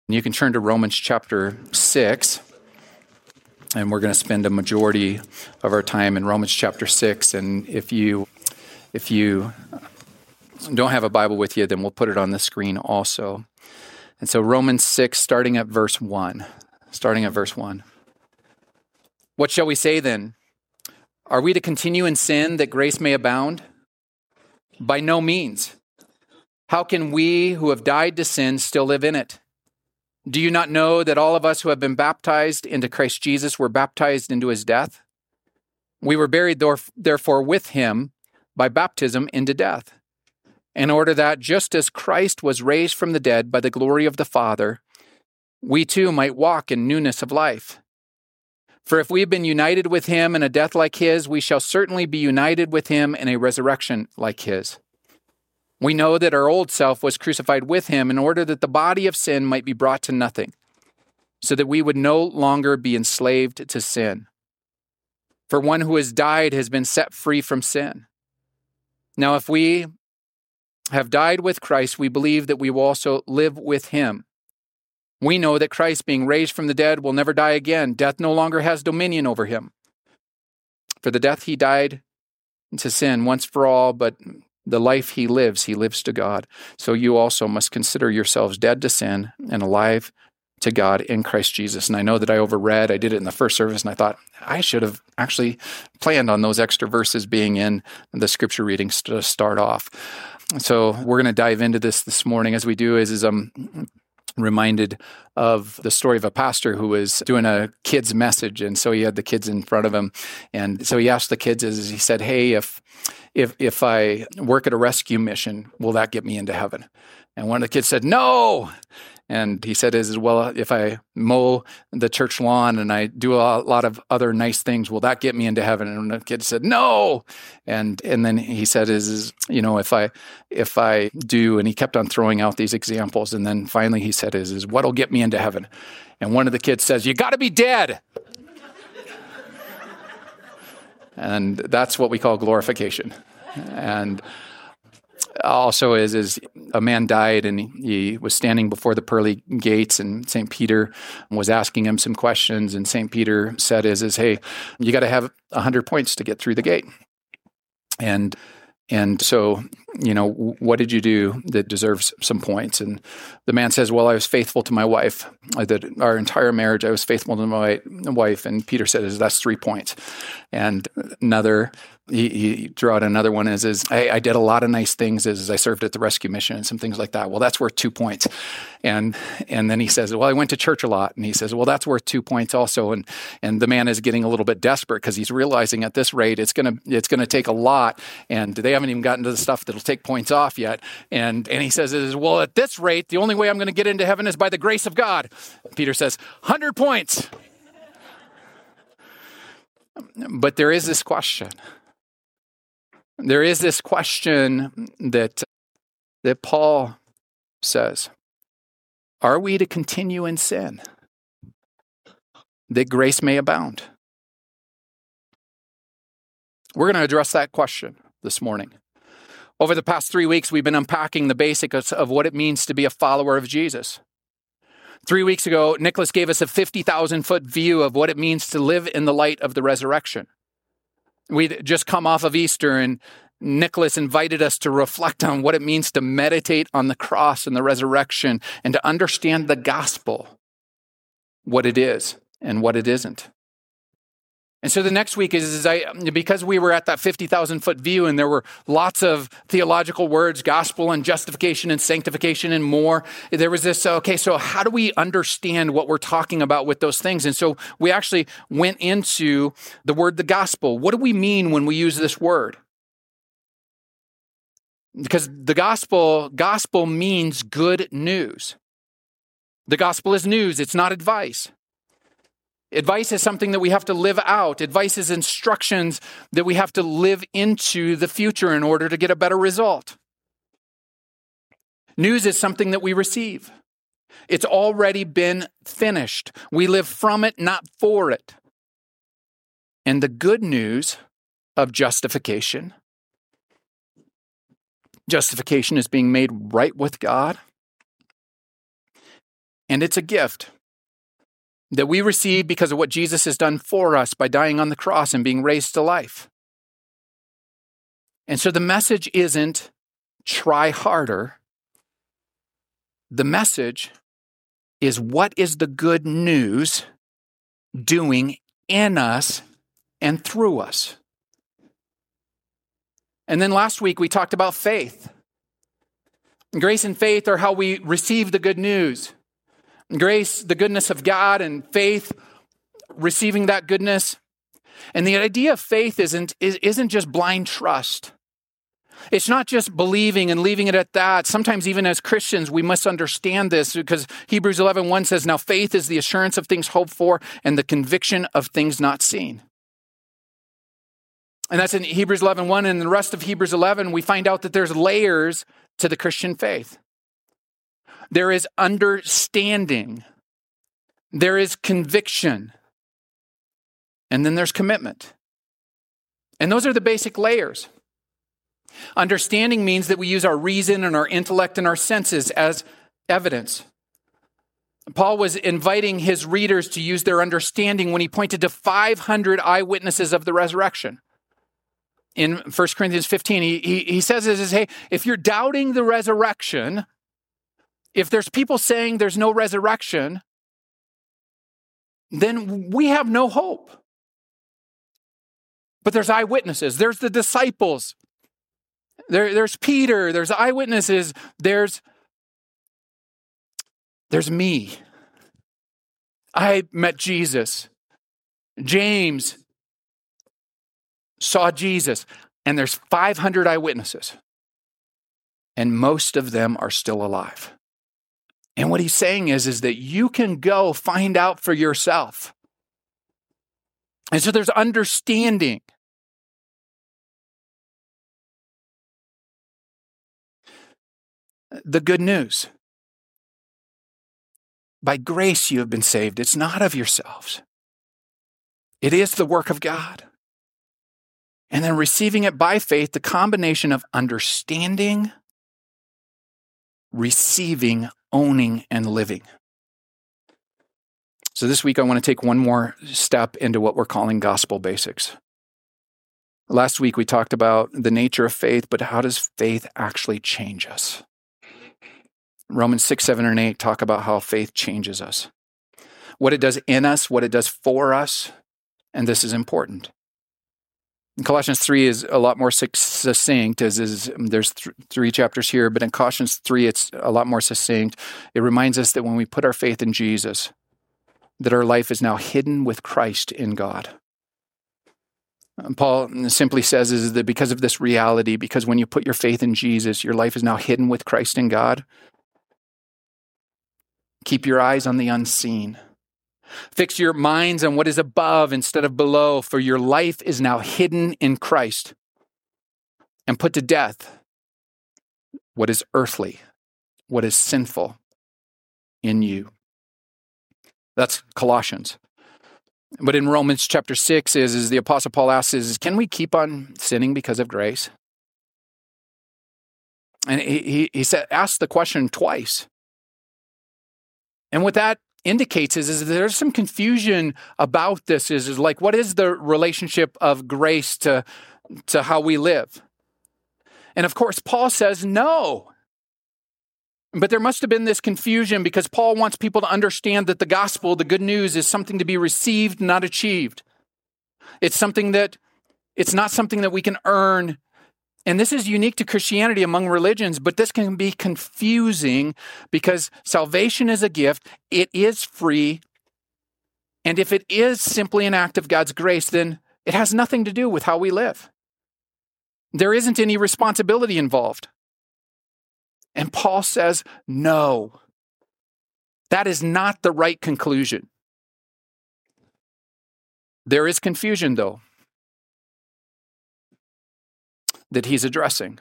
You can turn to Romans chapter 6, and we're going to spend a majority of our time in Romans chapter 6. And if you don't have a Bible with you, then we'll put it on the screen also. And so Romans 6, starting at verse 1. What shall we say then? Are we to continue in sin that grace may abound? By no means. How can we who have died to sin still live in it? Do you not know that all of us who have been baptized into Christ Jesus were baptized into his death? We were buried therefore with him by baptism into death, in order that just as Christ was raised from the dead by the glory of the Father, we too might walk in newness of life. For if we have been united with him in a death like his, we shall certainly be united with him in a resurrection like his. We know that our old self was crucified with him in order that the body of sin might be brought to nothing, so that we would no longer be enslaved to sin. For one who has died has been set free from sin. Now, if we have died with Christ, we believe that we will also live with him. We know that Christ, being raised from the dead, will never die again. Death no longer has dominion over him. For the death he died to sin once for all, but the life he lives to God. So you also must consider yourselves dead to sin and alive to God in Christ Jesus. And I know that I overread. I did it in the first service, and I thought I should have actually planned on those extra verses being in the scripture readings to start off. So we're going to dive into this morning. As we do, is I'm reminded of the story of a pastor who was doing a kids message, and so he had the kids in front of him, and so he asked the kids, he said, "Hey, if I work at a rescue mission, will that get me into heaven?" And one of the kids said, "No." And he said, "Well, if I mow the church lawn and I do a lot of other nice things, will that get me into heaven?" And the kid said, "No." And then he said, if I do, and he kept on throwing out these examples. And then finally he said, what'll get me into heaven? And one of the kids says, "You got to be dead." And that's what we call glorification. And also is a man died, and he was standing before the pearly gates, and St. Peter was asking him some questions, and St. Peter said "Hey, you got to have 100 points to get through the gate." And so, what did you do that deserves some points? And the man says, "Well, I was faithful to my wife. That our entire marriage, I was faithful to my wife." And Peter said, "That's 3 points." And he threw out another one I did a lot of nice things I served at the rescue mission and some things like that. "Well, that's worth 2 points." And then he says, "Well, I went to church a lot." And he says, "Well, that's worth 2 points also." And the man is getting a little bit desperate because he's realizing at this rate, it's going to take a lot. And they haven't even gotten to the stuff that'll take points off yet. And he says, "Well, at this rate, the only way I'm going to get into heaven is by the grace of God." Peter says, 100 points. But there is this question. There is this question that Paul says, are we to continue in sin that grace may abound? We're going to address that question this morning. Over the past 3 weeks, we've been unpacking the basics of what it means to be a follower of Jesus. 3 weeks ago, Nicholas gave us a 50,000-foot view of what it means to live in the light of the resurrection. We'd just come off of Easter, and Nicholas invited us to reflect on what it means to meditate on the cross and the resurrection and to understand the gospel, what it is and what it isn't. And so the next week because we were at that 50,000-foot view and there were lots of theological words, gospel and justification and sanctification and more, there was this, so how do we understand what we're talking about with those things? And so we actually went into the word, the gospel. What do we mean when we use this word? Because the gospel means good news. The gospel is news. It's not advice. Advice is something that we have to live out. Advice is instructions that we have to live into the future in order to get a better result. News is something that we receive. It's already been finished. We live from it, not for it. And the good news of justification is being made right with God, And it's a gift that we receive because of what Jesus has done for us by dying on the cross and being raised to life. And so the message isn't try harder. The message is, what is the good news doing in us and through us? And then last week we talked about faith. Grace and faith are how we receive the good news. Grace, the goodness of God, and faith, receiving that goodness. And the idea of faith isn't just blind trust. It's not just believing and leaving it at that. Sometimes even as Christians, we misunderstand this because Hebrews 11:1 says, now faith is the assurance of things hoped for and the conviction of things not seen. And that's in Hebrews 11:1, and in the rest of Hebrews 11, we find out that there's layers to the Christian faith. There is understanding. There is conviction. And then there's commitment. And those are the basic layers. Understanding means that we use our reason and our intellect and our senses as evidence. Paul was inviting his readers to use their understanding when he pointed to 500 eyewitnesses of the resurrection. In 1 Corinthians 15, he says, hey, if you're doubting the resurrection, if there's people saying there's no resurrection, then we have no hope. But there's eyewitnesses. There's the disciples. There's Peter. There's eyewitnesses. There's me. I met Jesus. James saw Jesus. And there's 500 eyewitnesses. And most of them are still alive. And what he's saying is that you can go find out for yourself. And so there's understanding. The good news. By grace you have been saved. It's not of yourselves. It is the work of God. And then receiving it by faith, the combination of understanding, receiving, owning, and living. So this week I want to take one more step into what we're calling gospel basics. Last week we talked about the nature of faith, but how does faith actually change us? Romans 6, 7, and 8 talk about how faith changes us. What it does in us, what it does for us, and this is important. In Colossians 3 is a lot more succinct, there's 3 chapters here, but in Colossians 3 it's a lot more succinct. It reminds us that when we put our faith in Jesus, that our life is now hidden with Christ in God. Paul simply says is that because of this reality, because when you put your faith in Jesus, your life is now hidden with Christ in God. Keep your eyes on the unseen. Fix your minds on what is above instead of below, for your life is now hidden in Christ. And put to death what is earthly, what is sinful in you. That's Colossians. But in Romans chapter 6 is the Apostle Paul asks, can we keep on sinning because of grace? And he asked the question twice. And what that indicates is there's some confusion about this, is like, what is the relationship of grace to how we live? And of course, Paul says no. But there must have been this confusion because Paul wants people to understand that the gospel, the good news, is something to be received, not achieved. It's not something that we can earn. And this is unique to Christianity among religions, but this can be confusing because salvation is a gift. It is free. And if it is simply an act of God's grace, then it has nothing to do with how we live. There isn't any responsibility involved. And Paul says, no, that is not the right conclusion. There is confusion, though, that he's addressing.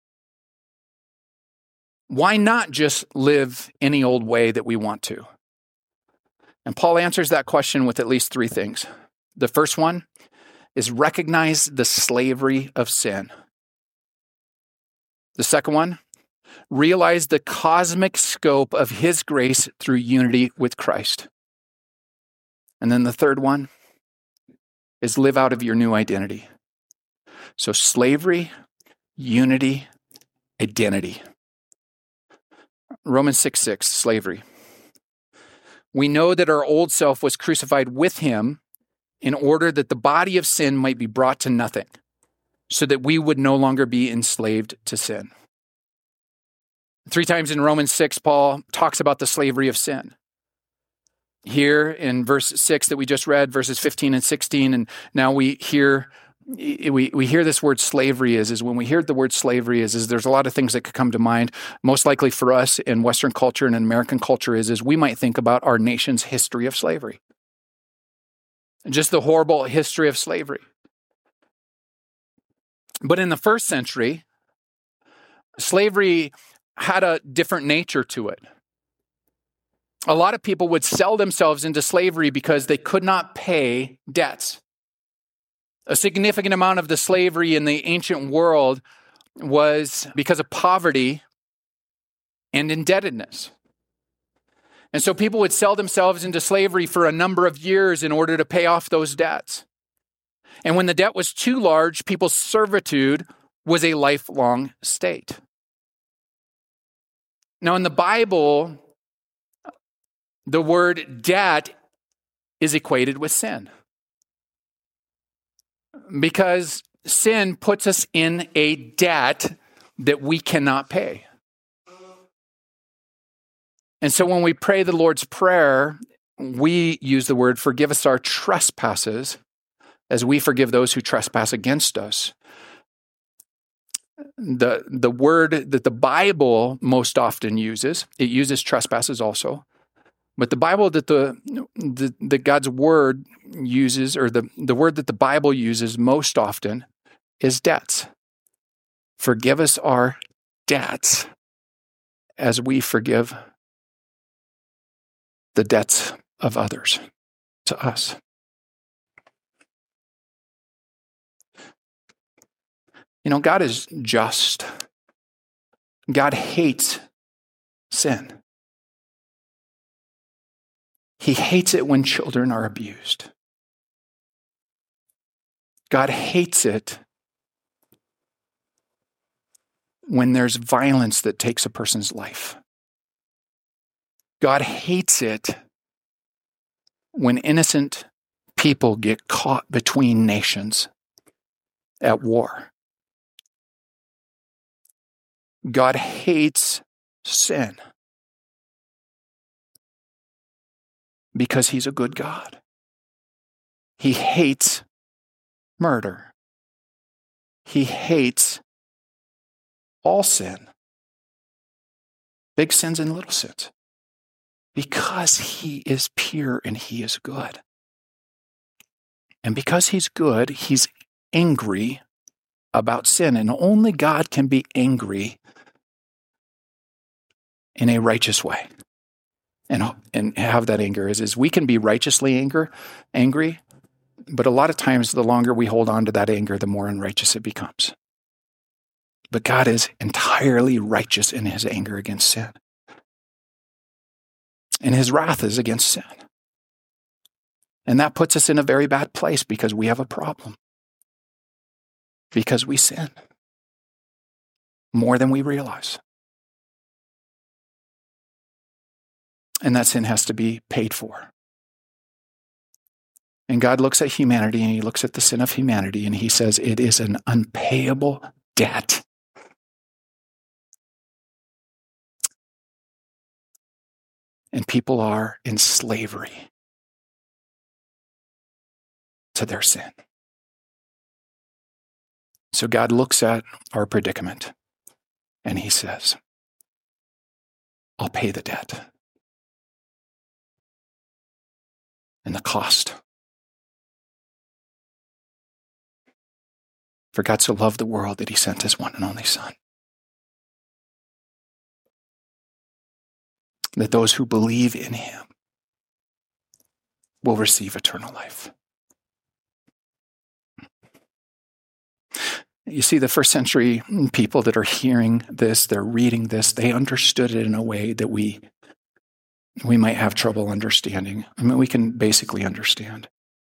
Why not just live any old way that we want to? And Paul answers that question with at least 3 things. The first one is recognize the slavery of sin. The second one, Realize the cosmic scope of his grace through unity with Christ. And then the third one is live out of your new identity. So slavery, unity, identity. Romans 6:6, slavery. We know that our old self was crucified with him in order that the body of sin might be brought to nothing, so that we would no longer be enslaved to sin. 3 times in Romans 6, Paul talks about the slavery of sin. Here in verse 6 that we just read, verses 15 and 16, and now we hear this word slavery is when we hear the word slavery is there's a lot of things that could come to mind. Most likely for us in Western culture and in American culture is we might think about our nation's history of slavery. Just the horrible history of slavery. But in the first century, slavery had a different nature to it. A lot of people would sell themselves into slavery because they could not pay debts. A significant amount of the slavery in the ancient world was because of poverty and indebtedness. And so people would sell themselves into slavery for a number of years in order to pay off those debts. And when the debt was too large, people's servitude was a lifelong state. Now, in the Bible, the word debt is equated with sin. Because sin puts us in a debt that we cannot pay. And so when we pray the Lord's Prayer, we use the word, forgive us our trespasses, as we forgive those who trespass against us. The word that the Bible most often uses, it uses trespasses also, but the Bible that God's word uses, or the word that the Bible uses most often is debts. Forgive us our debts as we forgive the debts of others to us. You know, God is just. God hates sin. He hates it when children are abused. God hates it when there's violence that takes a person's life. God hates it when innocent people get caught between nations at war. God hates sin because he's a good God. He hates murder. He hates all sin, big sins and little sins, because he is pure and he is good. And because he's good, he's angry about sin, and only God can be angry in a righteous way and have that anger. Is we can be righteously angry, but a lot of times the longer we hold on to that anger, the more unrighteous it becomes. But God is entirely righteous in his anger against sin. And his wrath is against sin. And that puts us in a very bad place because we have a problem. Because we sin more than we realize. And that sin has to be paid for. And God looks at humanity and he looks at the sin of humanity and he says it is an unpayable debt. And people are in slavery to their sin. So God looks at our predicament and he says, I'll pay the debt and the cost. For God so loved the world that he sent his one and only Son, that those who believe in him will receive eternal life. You see, the first century people that are hearing this, they're reading this, they understood it in a way that we might have trouble understanding. I mean, we can basically understand.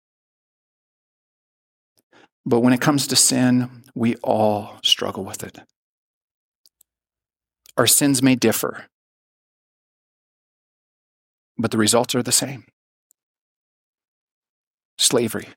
But when it comes to sin, we all struggle with it. Our sins may differ, but the results are the same. Slavery.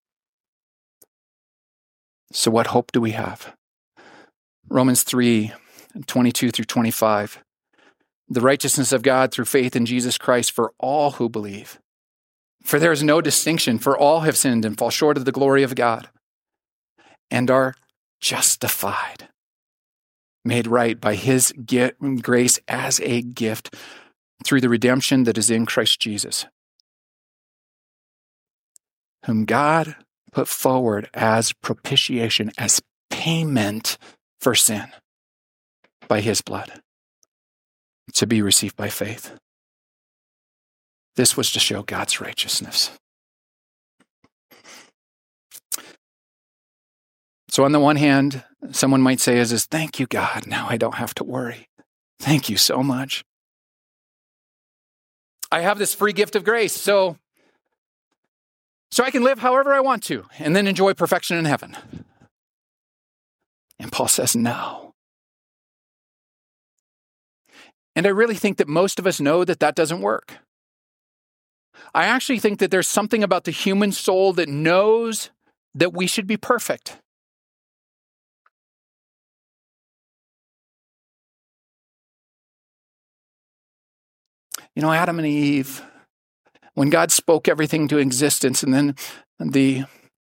So what hope do we have? Romans 3:22 through 25. The righteousness of God through faith in Jesus Christ for all who believe. For there is no distinction, for all have sinned and fall short of the glory of God, and are justified, made right by his grace as a gift through the redemption that is in Christ Jesus, whom God put forward as propitiation, as payment for sin by his blood, to be received by faith. This was to show God's righteousness. So on the one hand, someone might say is thank you, God, now I don't have to worry. Thank you so much. I have this free gift of grace, so I can live however I want to and then enjoy perfection in heaven. And Paul says no. And I really think that most of us know that that doesn't work. I actually think that there's something about the human soul that knows that we should be perfect. You know, Adam and Eve, when God spoke everything to existence, and then the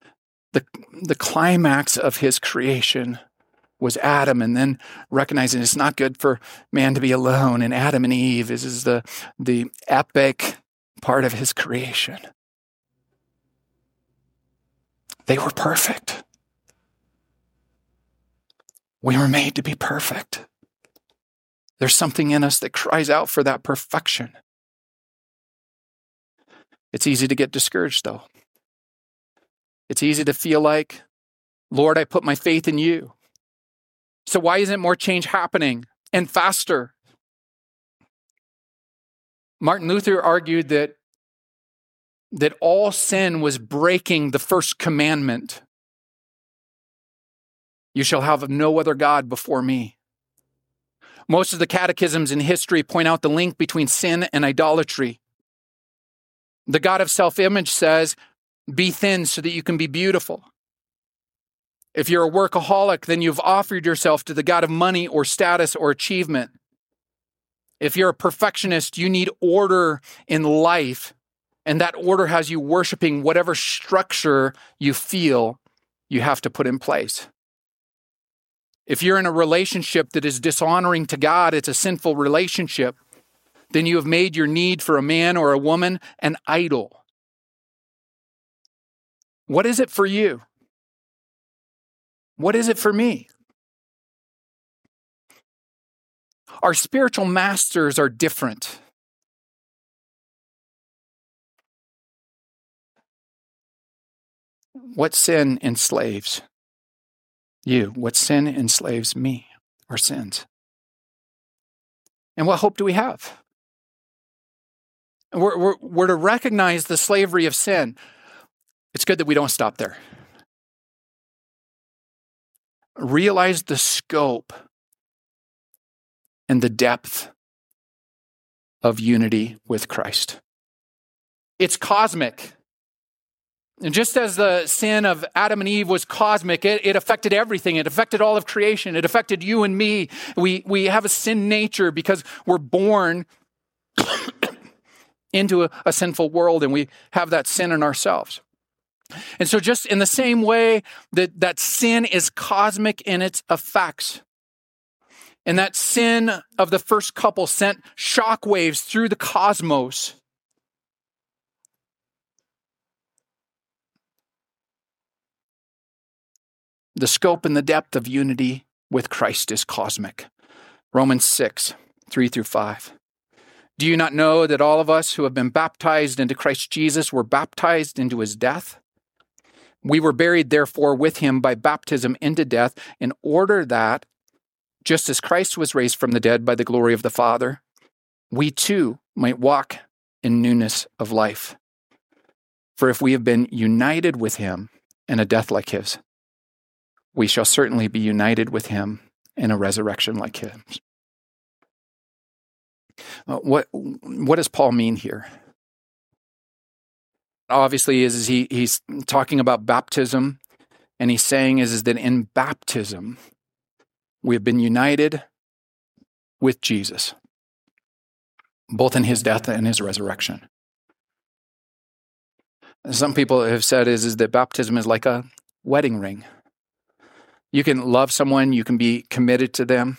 climax of his creation was Adam, and then recognizing it's not good for man to be alone, and Adam and Eve is the epic part of his creation. They were perfect. We were made to be perfect. There's something in us that cries out for that perfection. It's easy to get discouraged, though. It's easy to feel like, Lord, I put my faith in you. So why isn't more change happening and faster? Martin Luther argued that all sin was breaking the first commandment. You shall have no other God before me. Most of the catechisms in history point out the link between sin and idolatry. The God of self-image says, be thin so that you can be beautiful. If you're a workaholic, then you've offered yourself to the God of money or status or achievement. If you're a perfectionist, you need order in life, and that order has you worshiping whatever structure you feel you have to put in place. If you're in a relationship that is dishonoring to God, it's a sinful relationship, then you have made your need for a man or a woman an idol. What is it for you? What is it for me? Our spiritual masters are different. What sin enslaves you? What sin enslaves me? Our sins. And what hope do we have? We're to recognize the slavery of sin. It's good that we don't stop there. Realize the scope and the depth of unity with Christ. It's cosmic. And just as the sin of Adam and Eve was cosmic, it affected everything. It affected all of creation. It affected you and me. We have a sin nature because we're born into a sinful world, and we have that sin in ourselves. And so just in the same way that sin is cosmic in its effects, and that sin of the first couple sent shockwaves through the cosmos, the scope and the depth of unity with Christ is cosmic. Romans 6:3-5. Do you not know that all of us who have been baptized into Christ Jesus were baptized into his death? We were buried, therefore, with him by baptism into death, in order that, just as Christ was raised from the dead by the glory of the Father, we too might walk in newness of life. For if we have been united with him in a death like his, we shall certainly be united with him in a resurrection like his. What does Paul mean here? Obviously, he's talking about baptism, and he's saying is that in baptism, we have been united with Jesus, both in his death and his resurrection. Some people have said is that baptism is like a wedding ring. You can love someone, you can be committed to them,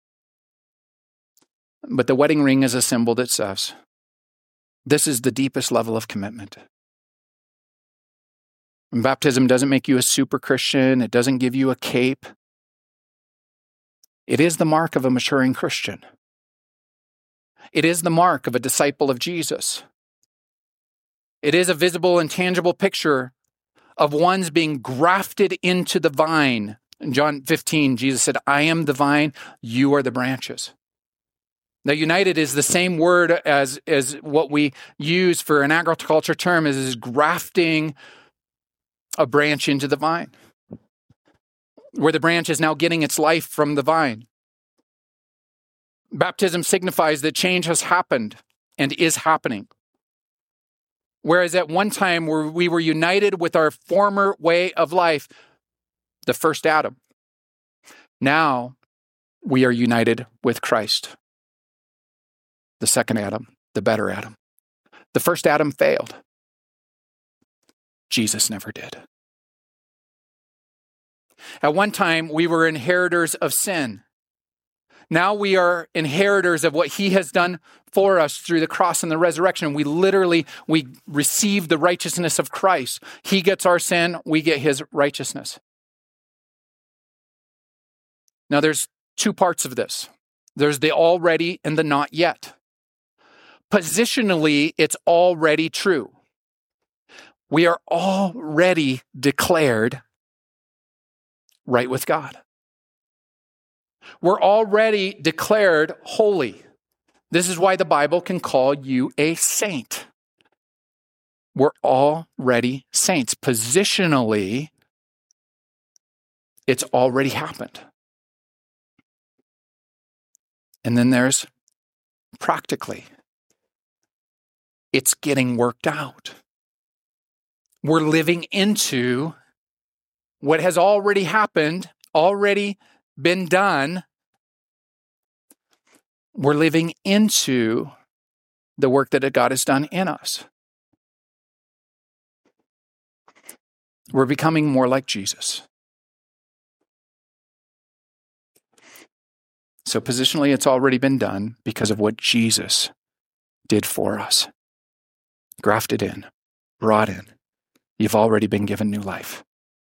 but the wedding ring is a symbol that says, this is the deepest level of commitment. And baptism doesn't make you a super Christian. It doesn't give you a cape. It is the mark of a maturing Christian. It is the mark of a disciple of Jesus. It is a visible and tangible picture of one's being grafted into the vine. In John 15, Jesus said, I am the vine, you are the branches. Now, united is the same word as what we use for an agriculture term, is grafting a branch into the vine, where the branch is now getting its life from the vine. Baptism signifies that change has happened and is happening. Whereas at one time where we were united with our former way of life, the first Adam, now we are united with Christ, the second Adam, the better Adam. The first Adam failed. Jesus never did. At one time, we were inheritors of sin. Now we are inheritors of what he has done for us through the cross and the resurrection. We receive the righteousness of Christ. He gets our sin, we get his righteousness. Now there's two parts of this. There's the already and the not yet. Positionally, it's already true. We are already declared right with God. We're already declared holy. This is why the Bible can call you a saint. We're already saints. Positionally, it's already happened. And then there's practically, it's getting worked out. We're living into what has already happened, already been done. We're living into the work that God has done in us. We're becoming more like Jesus. So positionally, it's already been done because of what Jesus did for us. Grafted in, brought in. You've already been given new life.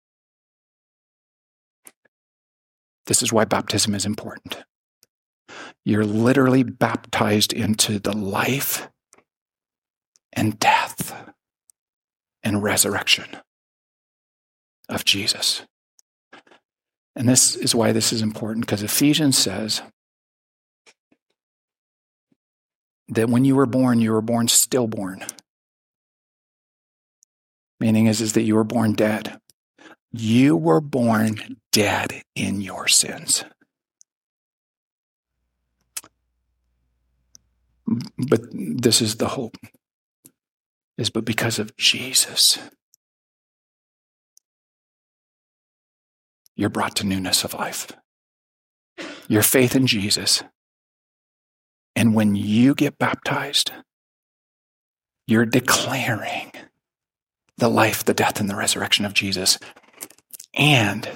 This is why baptism is important. You're literally baptized into the life and death and resurrection of Jesus. And this is why this is important, because Ephesians says that when you were born stillborn. Meaning is that you were born dead. You were born dead in your sins. But this is the hope. But because of Jesus, you're brought to newness of life. Your faith in Jesus. And when you get baptized, you're declaring the life, the death, and the resurrection of Jesus. And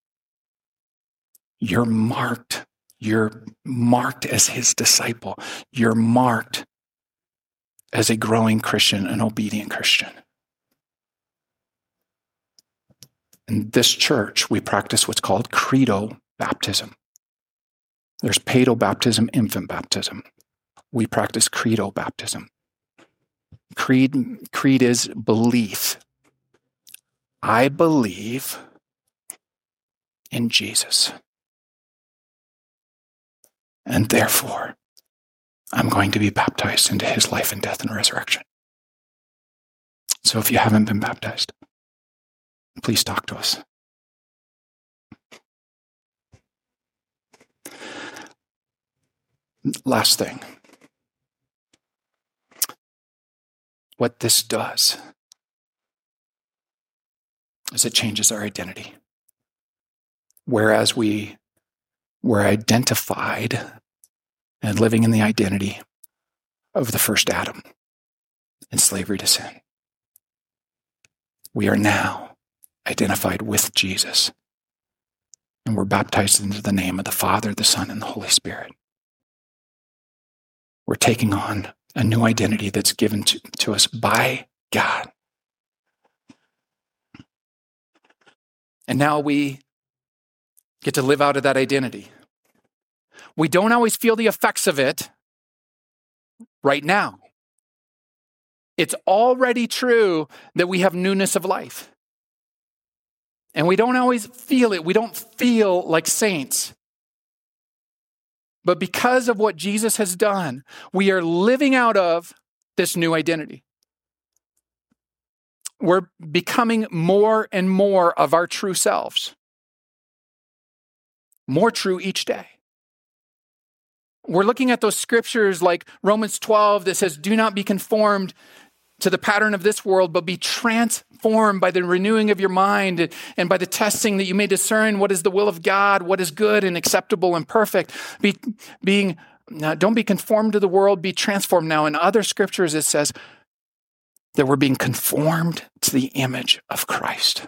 you're marked. You're marked as his disciple. You're marked as a growing Christian, an obedient Christian. In this church, we practice what's called credo baptism. There's pedo baptism, infant baptism. We practice credo baptism. Creed is belief. I believe in Jesus. And therefore, I'm going to be baptized into his life and death and resurrection. So if you haven't been baptized, please talk to us. Last thing. What this does is it changes our identity. Whereas we were identified and living in the identity of the first Adam in slavery to sin, we are now identified with Jesus. And we're baptized into the name of the Father, the Son, and the Holy Spirit. We're taking on a new identity that's given to us by God. And now we get to live out of that identity. We don't always feel the effects of it right now. It's already true that we have newness of life. And we don't always feel it. We don't feel like saints. But because of what Jesus has done, we are living out of this new identity. We're becoming more and more of our true selves. More true each day. We're looking at those scriptures like Romans 12 that says, do not be conformed to the pattern of this world, but be transformed by the renewing of your mind and by the testing that you may discern what is the will of God, what is good and acceptable and perfect. Don't be conformed to the world, be transformed. Now, in other scriptures, it says that we're being conformed to the image of Christ.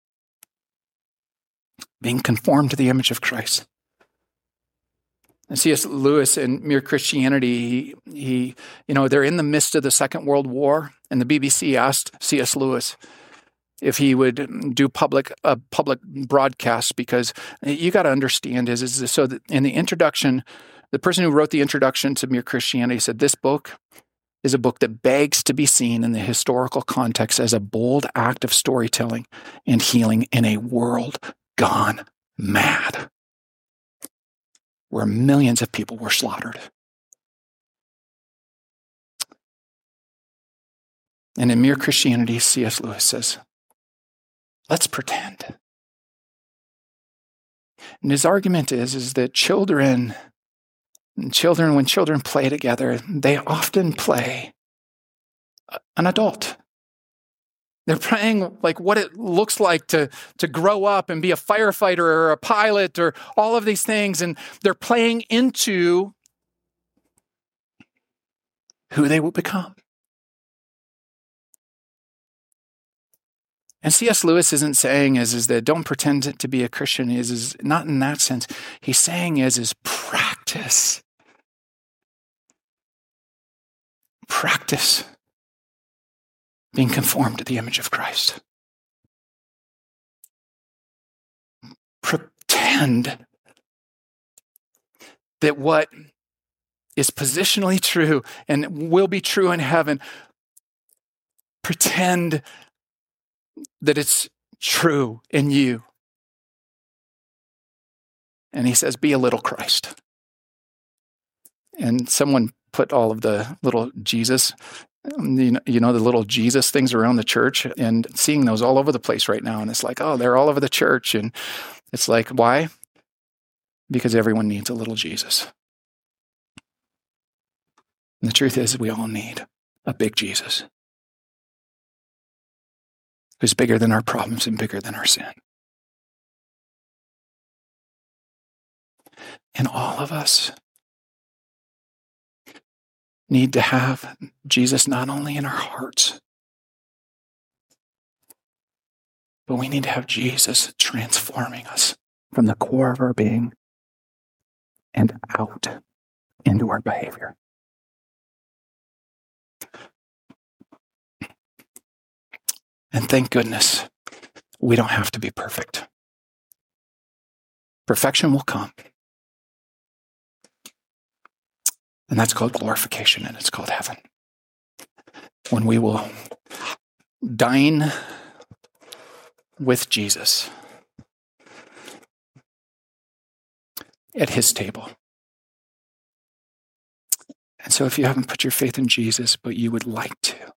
Being conformed to the image of Christ. And C.S. Lewis in Mere Christianity, they're in the midst of the Second World War, and the BBC asked C.S. Lewis if he would do a public broadcast, because you got to understand so that in the introduction, the person who wrote the introduction to Mere Christianity said, this book is a book that begs to be seen in the historical context as a bold act of storytelling and healing in a world gone mad, where millions of people were slaughtered. And in Mere Christianity, C.S. Lewis says, let's pretend. And his argument is that when children play together, they often play an adult. They're playing like what it looks like to grow up and be a firefighter or a pilot or all of these things. And they're playing into who they will become. And C.S. Lewis isn't saying is that don't pretend to be a Christian. Is not in that sense. He's saying is practice. Practice being conformed to the image of Christ. Pretend that what is positionally true and will be true in heaven, pretend that it's true in you. And he says, be a little Christ. And someone put all of the little Jesus, the little Jesus things around the church, and seeing those all over the place right now. And it's like, oh, they're all over the church. And it's like, why? Because everyone needs a little Jesus. And the truth is, we all need a big Jesus who's bigger than our problems and bigger than our sin. And all of us need to have Jesus not only in our hearts, but we need to have Jesus transforming us from the core of our being and out into our behavior. And thank goodness we don't have to be perfect. Perfection will come. And that's called glorification, and it's called heaven. When we will dine with Jesus at his table. And so if you haven't put your faith in Jesus, but you would like to,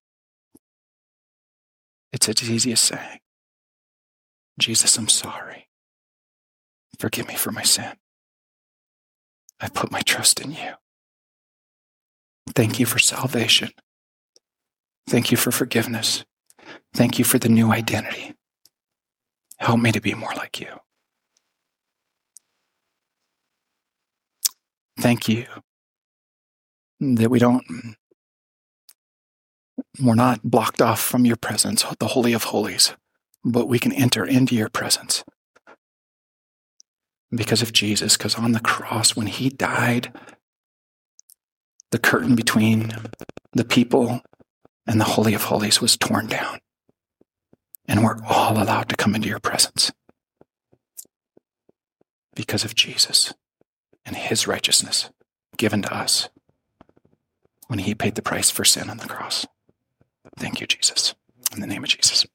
it's as easy as saying, Jesus, I'm sorry. Forgive me for my sin. I put my trust in you. Thank you for salvation. Thank you for forgiveness. Thank you for the new identity. Help me to be more like you. Thank you that we're not blocked off from your presence, the Holy of Holies, but we can enter into your presence because of Jesus, because on the cross, when he died, the curtain between the people and the Holy of Holies was torn down. And we're all allowed to come into your presence because of Jesus and his righteousness given to us when he paid the price for sin on the cross. Thank you, Jesus. In the name of Jesus.